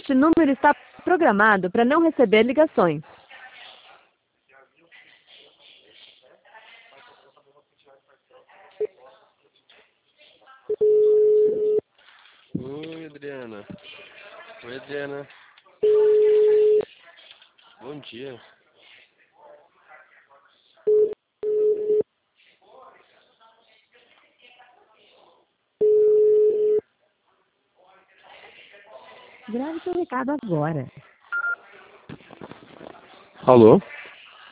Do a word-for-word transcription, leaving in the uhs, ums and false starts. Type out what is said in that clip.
Este número está programado para não receber ligações. Oi, Adriana. Oi, Adriana. Bom dia. Grave seu recado agora. Alô?